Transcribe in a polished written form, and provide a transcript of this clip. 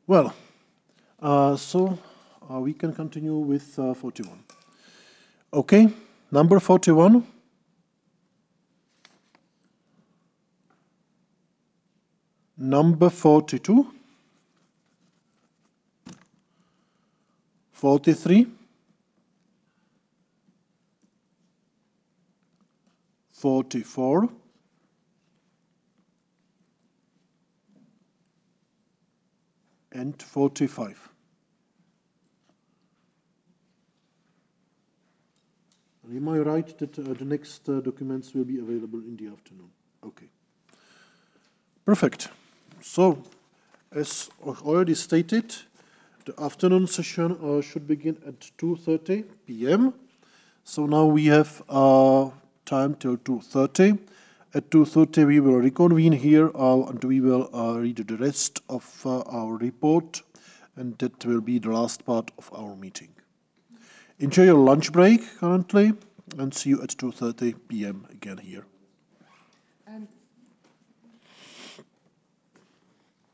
Well, we can continue with 41. Okay, number 41. Number 42. 43. 44. And 45. Am I right that the next documents will be available in the afternoon? Okay. Perfect. So, as already stated, the afternoon session should begin at 2:30 p.m. So now we have time till 2:30. At 2:30 we will reconvene here and we will read the rest of our report, and that will be the last part of our meeting. Enjoy your lunch break currently, and see you at 2:30 p.m. again here.